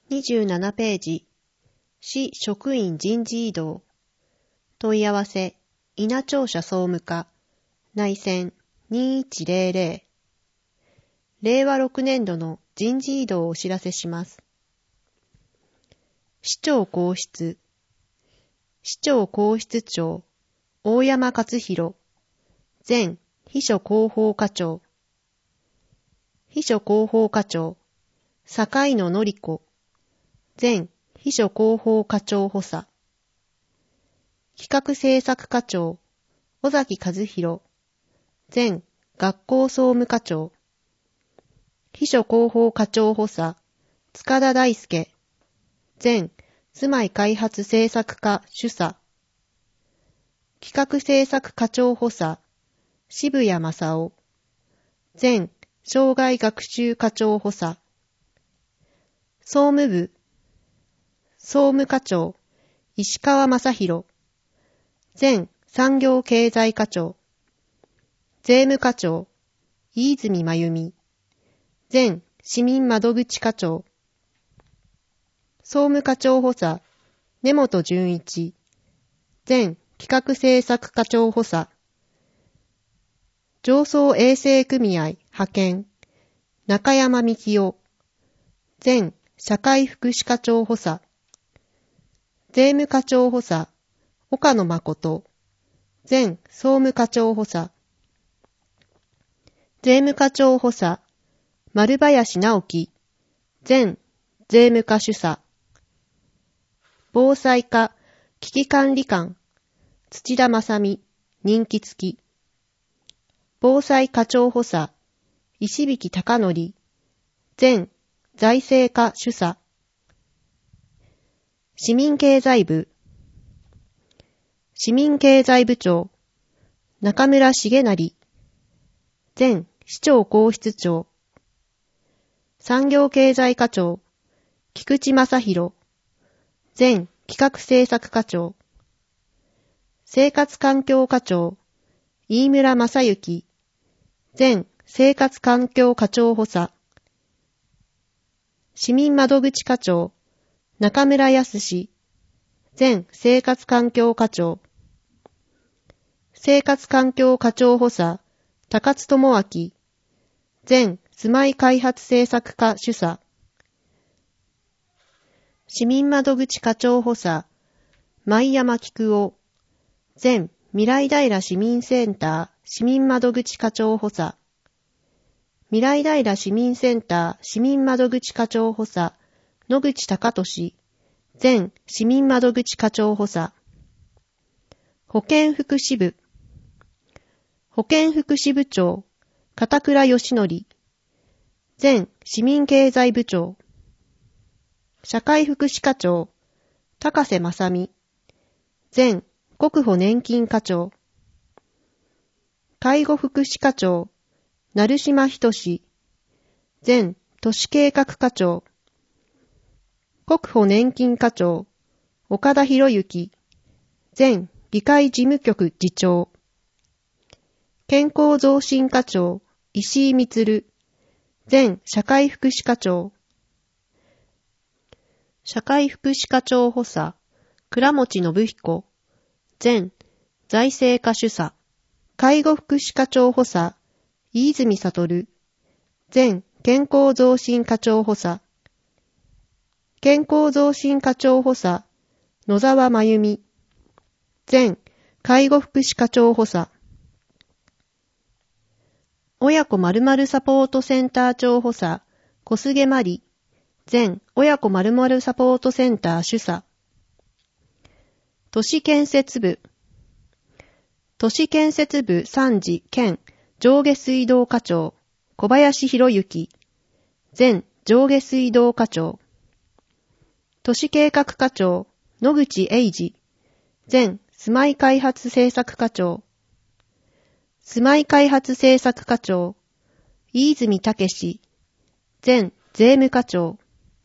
27ページ、市職員人事異動。問い合わせ、稲庁舎総務課、内線2100。令和6年度の人事異動をお知らせします。市長公室、市長公室長、大山勝弘、前秘書広報課長、秘書広報課長、坂井野典子、前秘書広報課長補佐、企画政策課長、尾崎和弘、前学校総務課長、秘書広報課長補佐、塚田大輔、前住まい開発政策課主査、企画政策課長補佐、渋谷正夫、前障害学習課長補佐、総務部、総務課長、石川正弘、前産業経済課長、税務課長、飯泉真由美、前市民窓口課長、総務課長補佐、根本純一、前企画政策課長補佐、上層衛生組合派遣、中山幹夫、前社会福祉課長補佐、税務課長補佐、岡野誠、前総務課長補佐、税務課長補佐、丸林直樹、前税務課主査、防災課危機管理官、土田正美、任期付き、防災課長補佐、石引貴則、前財政課主査、市民経済部、市民経済部長、中村重成、前市長公室長、産業経済課長、菊池正弘、前企画政策課長、生活環境課長、飯村正幸、前生活環境課長補佐、市民窓口課長、中村康、前生活環境課長、生活環境課長補佐、高津智明、前住まい開発政策課主査、市民窓口課長補佐、前山菊夫、前未来平市民センター市民窓口課長補佐、未来平市民センター市民窓口課長補佐、野口隆俊、前市民窓口課長補佐、保健福祉部、保健福祉部長、片倉義則、前市民経済部長、社会福祉課長、高瀬正美、前国保年金課長、介護福祉課長、成島仁、前都市計画課長、国保年金課長、岡田博之、前議会事務局次長、健康増進課長、石井充、前社会福祉課長、社会福祉課長補佐、倉持信彦、前財政課主査、介護福祉課長補佐、飯泉悟、前健康増進課長補佐、健康増進課長補佐、野沢真由美、前介護福祉課長補佐、親子〇〇サポートセンター長補佐、小菅真理、前親子〇〇サポートセンター主査、都市建設部、都市建設部参事兼上下水道課長、小林博之、前上下水道課長、都市計画課長、野口英二、前住まい開発政策課長、住まい開発政策課長、飯泉武、前税務課長、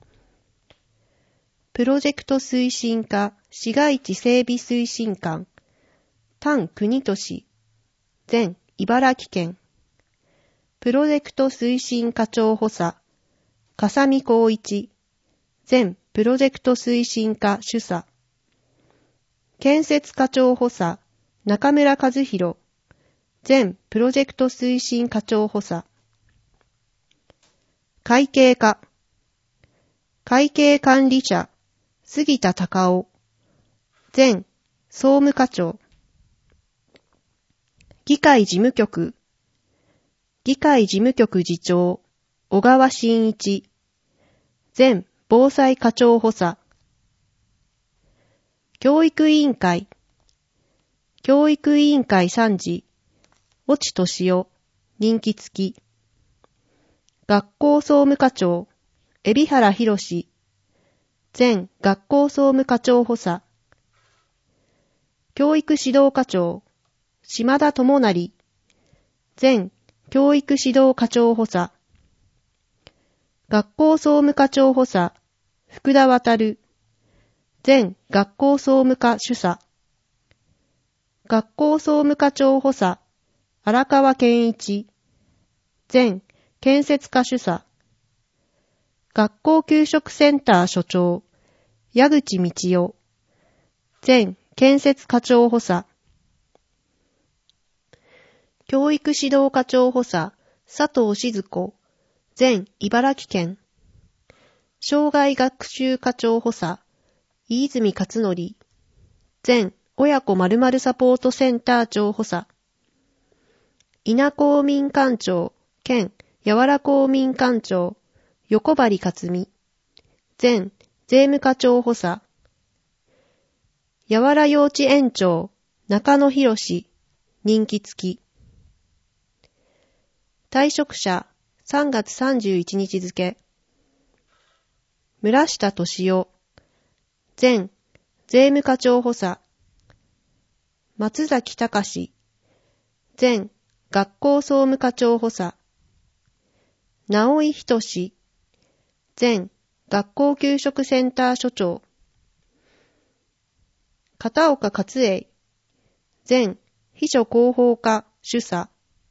プロジェクト推進課市街地整備推進官、丹国俊、前茨城県、プロジェクト推進課長補佐、笠見光一、 前プロジェクト推進課主査。建設課長補佐、中村和弘、前プロジェクト推進課長補佐。会計課、会計管理者、杉田隆夫、前総務課長。議会事務局、議会事務局次長、小川真一、前防災課長補佐。教育委員会、教育委員会参事、越智俊夫、任期付き。学校総務課長、海老原博、前学校総務課長補佐。教育指導課長、島田智成、前教育指導課長補佐。学校総務課長補佐、福田渉、前学校総務課主査。学校総務課長補佐、荒川健一、前建設課主査。学校給食センター所長、矢口道夫、前建設課長補佐。教育指導課長補佐、佐藤静子、前茨城県。障害学習課長補佐、飯泉勝則、前親子〇〇サポートセンター長補佐。稲公民館長、兼柔良公民館長、横張克美、前税務課長補佐。柔良幼稚園長、中野博、任期付き。退職者、3月31日付。村下俊夫、前税務課長補佐。松崎隆、前学校総務課長補佐。直井仁、前学校給食センター所長。片岡勝栄、前秘書広報課主査。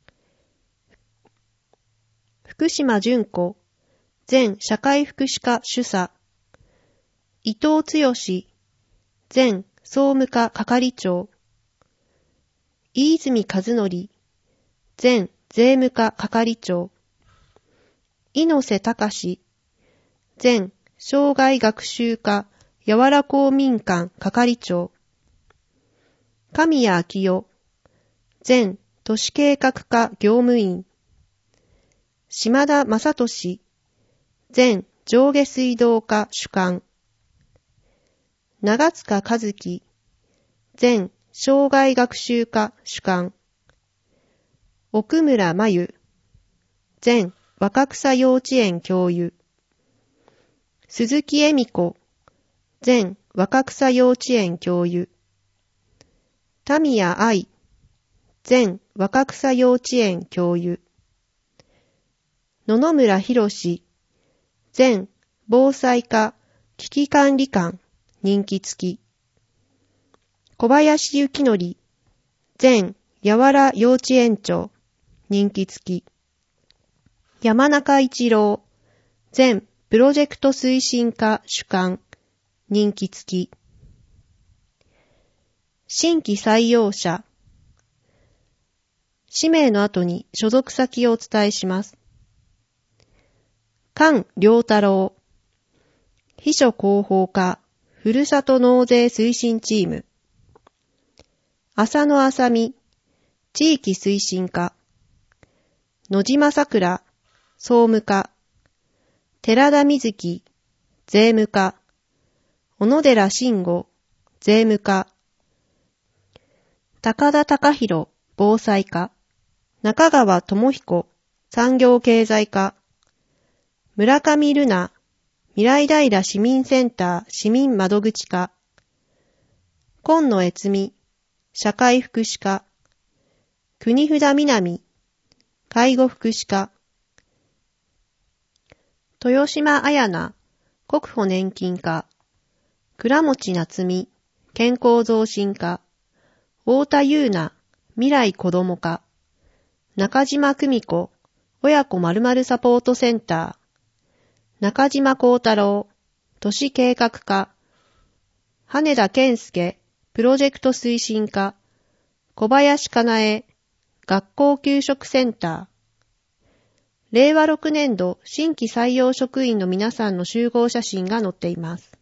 福島純子、前社会福祉課主査。伊藤剛、前総務課係長。飯泉和則、前税務課係長。猪瀬隆、前障害学習課柔良公民館係長。神谷昭夫、前都市計画課業務員。島田正俊、前上下水道課主幹。長塚和樹、前障害学習課主幹。奥村真由、前若草幼稚園教諭。鈴木恵美子、前若草幼稚園教諭。田宮愛、前若草幼稚園教諭。野々村博、前防災課危機管理官任期付き。小林幸則、前柔良幼稚園長任期付き。山中一郎、前プロジェクト推進課主幹任期付き。新規採用者。氏名の後に所属先をお伝えします。菅良太郎、秘書広報課ふるさと納税推進チーム。浅野麻美、地域推進課。野島さくら、総務課。寺田瑞希、税務課。小野寺慎吾、税務課。高田隆弘、防災課。中川智彦、産業経済課。村上瑠奈、未来平市民センター市民窓口課。今野悦美、社会福祉課。国札南、介護福祉課。豊島彩菜、国保年金課。倉持夏美、健康増進課。太田優奈、未来子ども課。中島久美子、親子〇〇サポートセンター。中島幸太郎、 都市計画課、羽田健介、プロジェクト推進課、小林かなえ、学校給食センター。令和6年度新規採用職員の皆さんの集合写真が載っています。